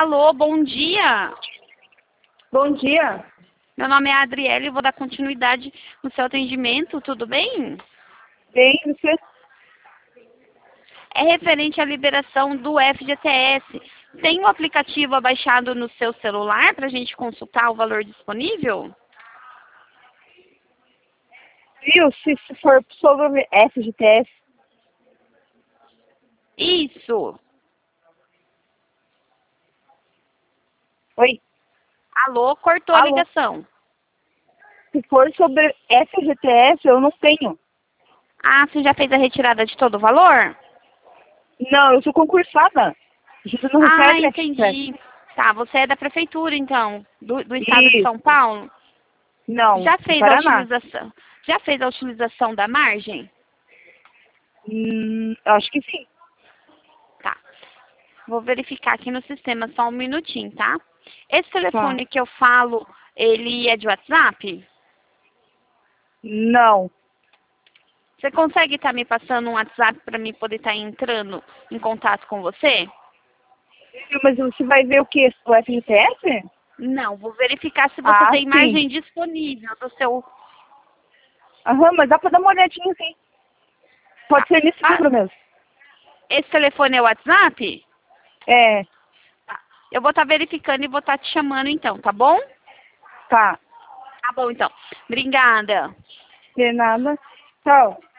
Alô, bom dia. Bom dia. Meu nome é Adriele e vou dar continuidade no seu atendimento, tudo bem? Bem, você? É referente à liberação do FGTS. Tem o aplicativo abaixado no seu celular para a gente consultar o valor disponível? Viu? Se for sobre FGTS. Isso. Oi? Alô, cortou a Alô? ligação. Se for sobre FGTS, eu não tenho. Ah, você já fez a retirada de todo o valor? Não, eu sou concursada. A gente não Ah, recebe FGTS. entendi. Tá, você é da prefeitura, então, do estado de São Isso. Paulo? Não, Já do fez a Paraná. utilização? Já fez a utilização da margem? Acho que sim. Tá. Vou verificar aqui no sistema só um minutinho, tá? Esse Tá. telefone que eu falo, ele é de WhatsApp? Não. Você consegue estar me passando um WhatsApp para mim poder estar entrando em contato com você? Mas você vai ver o que? O FGTS? Não, vou verificar se você Ah, tem sim. margem disponível do seu... Aham, mas dá pra dar uma olhadinha, sim. Pode Tá. ser nesse Ah, número mesmo. esse telefone é o WhatsApp? É, Tá. Eu vou estar verificando e vou estar te chamando então, tá bom? tá. Tá bom, então. Obrigada. De nada. Tchau.